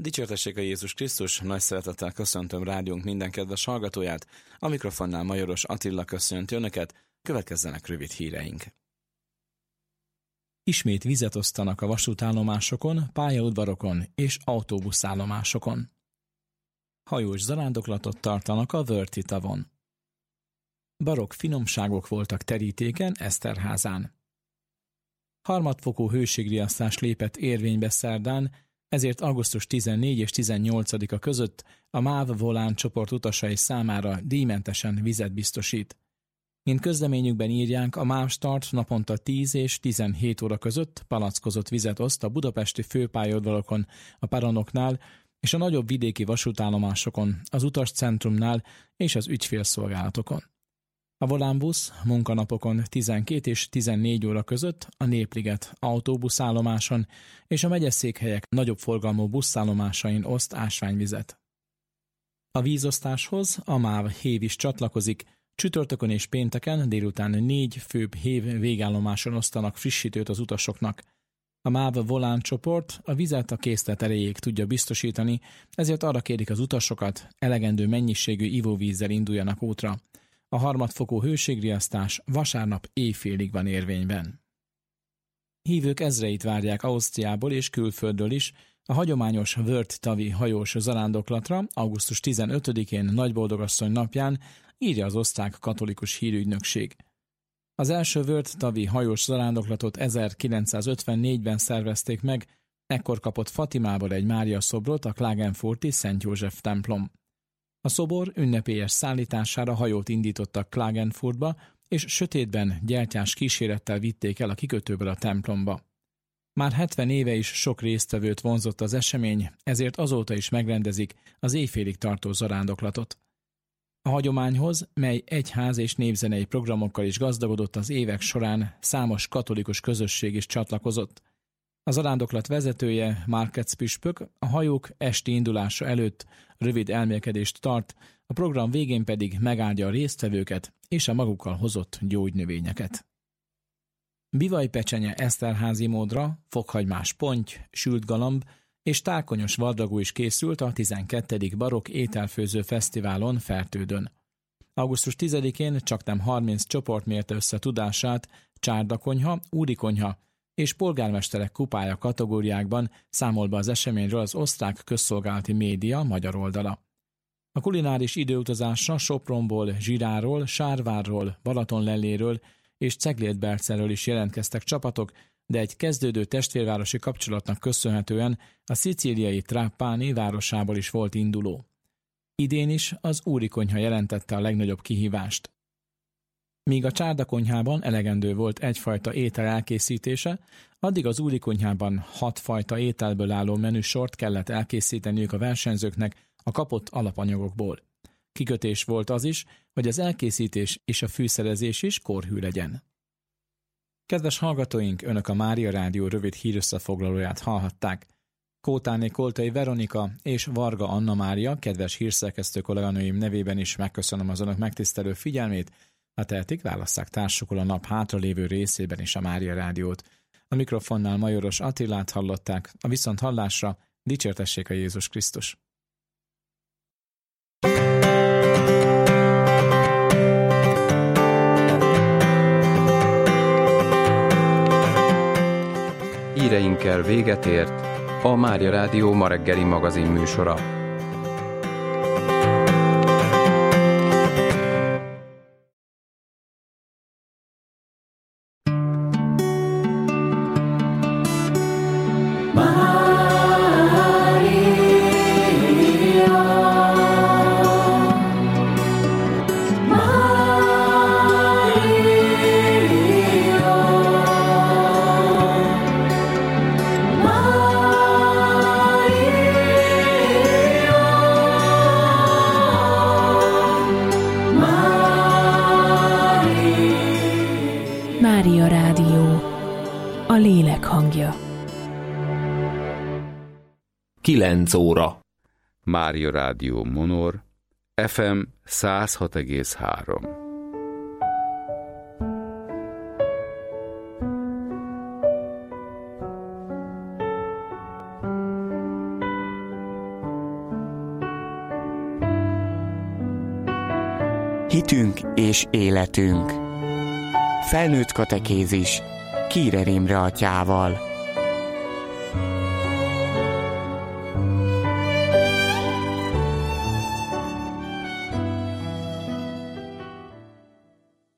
Dicsértessék a Jézus Krisztus, nagy szeretettel köszöntöm rádiónk minden kedves hallgatóját, a mikrofonnál Majoros Attila köszönti önöket, következzenek rövid híreink. Ismét vizet osztanak a vasútállomásokon, pályaudvarokon és autóbuszállomásokon. Hajós zarándoklatot tartanak a Wörthi tavon. Barokk finomságok voltak terítéken Eszterházán. Harmadfokú hőségriasztás lépett érvénybe szerdán, ezért augusztus 14 és 18-a között a MÁV Volán csoport utasai számára díjmentesen vizet biztosít. Mint közleményükben írják, a MÁV Start naponta 10 és 17 óra között palackozott vizet oszt a budapesti főpályaudvarokon, a peronoknál és a nagyobb vidéki vasútállomásokon, az utascentrumnál és az ügyfélszolgálatokon. A Volánbusz munkanapokon 12 és 14 óra között a Népliget autóbuszállomáson és a megyeszékhelyek nagyobb forgalmú buszállomásain oszt ásványvizet. A vízosztáshoz a MÁV hév is csatlakozik, csütörtökön és pénteken délután 4 főbb hév végállomáson osztanak frissítőt az utasoknak. A MÁV Volán csoport a vizet a készlet erejéig tudja biztosítani, ezért arra kérik az utasokat, elegendő mennyiségű ivóvízzel induljanak útra. A harmadfokú hőségriasztás vasárnap éjfélig van érvényben. Hívők ezreit várják Ausztriából és külföldről is a hagyományos Wörth tavi hajós zarándoklatra augusztus 15-én Nagyboldogasszony napján, írja az osztrák katolikus hírügynökség. Az első Wörth tavi hajós zarándoklatot 1954-ben szervezték meg, ekkor kapott Fatimából egy Mária szobrot a Klagenfurti Szent József templom. A szobor ünnepélyes szállítására hajót indítottak Klagenfurtba, és sötétben gyertyás kísérettel vitték el a kikötőből a templomba. Már 70 éve is sok résztvevőt vonzott az esemény, ezért azóta is megrendezik az éjfélig tartó zarándoklatot. A hagyományhoz, mely egyház és népzenei programokkal is gazdagodott az évek során, számos katolikus közösség is csatlakozott. A zarándoklat vezetője, Márkec püspök, a hajók esti indulása előtt rövid elmélkedést tart, a program végén pedig megáldja a résztvevőket és a magukkal hozott gyógynövényeket. Bivajpecsenye eszterházi módra, fokhagymás ponty, sült galamb és tálkonyos varragú is készült a 12. Barokk ételfőző fesztiválon Fertődön. Augusztus 10-én csaknem 30 csoport mérte össze tudását csárdakonyha, úrikonyha és polgármesterek kupája kategóriákban, számol be az eseményről az osztrák közszolgálati média magyar oldala. A kulináris időutazásra Sopronból, Zsiráról, Sárvárról, Balatonlelléről és Ceglédbercelről is jelentkeztek csapatok, de egy kezdődő testvérvárosi kapcsolatnak köszönhetően a szicíliai Trapani városából is volt induló. Idén is az úrikonyha jelentette a legnagyobb kihívást. Míg a csárdakonyhában elegendő volt egyfajta étel elkészítése, addig az úrikonyhában 6 fajta ételből álló menüsort kellett elkészíteniük a versenyzőknek a kapott alapanyagokból. Kikötés volt az is, hogy az elkészítés és a fűszerezés is korhű legyen. Kedves hallgatóink, Önök a Mária Rádió rövid hírösszefoglalóját hallhatták. Kótáné Koltai Veronika és Varga Anna Mária, kedves hírszerkesztő kolléganőim nevében is megköszönöm az Önök megtisztelő figyelmét. Ha tehetik, válasszák társukul a nap hátralévő részében is a Mária Rádiót. A mikrofonnál Majoros Attilát hallották, a viszonthallásra dicsértessék a Jézus Krisztus. Híreinkkel véget ért a Mária Rádió ma reggeli magazin műsora. Mária Rádió, a lélek hangja. 9 óra. Mária Rádió Monor, FM 106,3. Hitünk és életünk. Felnőtt katekézis Kírer Imre atyával.